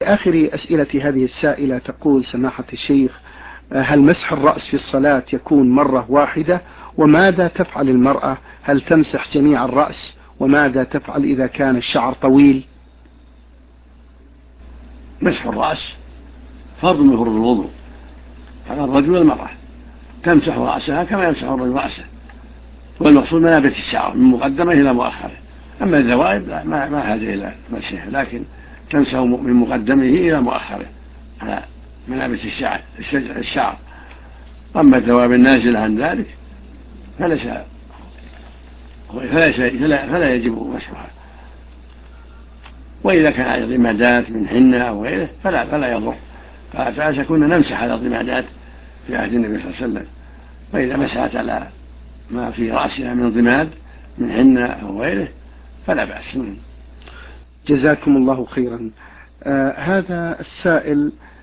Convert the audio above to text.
آخر أسئلة هذه السائلة تقول: سماحة الشيخ، هل مسح الرأس في الصلاة يكون مرة واحدة؟ وماذا تفعل المرأة؟ هل تمسح جميع الرأس؟ وماذا تفعل إذا كان الشعر طويل؟ مسح الرأس فرض من فروض الوضوء على الرجل والمرأة، تمسح رأسها كما يمسح الرجل رأسه، والمقصود منابت الشعر من مقدمه إلى مؤخره. أما الزوائد ما حاجة إلى مسحها، لكن تمسح من مقدمه إلى مؤخره على منابت الشعر. أما الذوائب النازلة عن ذلك فلا يجب مسحها. وإذا كان على ضمادات من حنة أو غيره فلا يضر، فعسى كنا نمسح على الضمادات في عهد النبي صلى الله عليه وسلم. فإذا مسحت على ما في رأسها من ضماد من حنة أو غيره فلا بأس. جزاكم الله خيرا. هذا السائل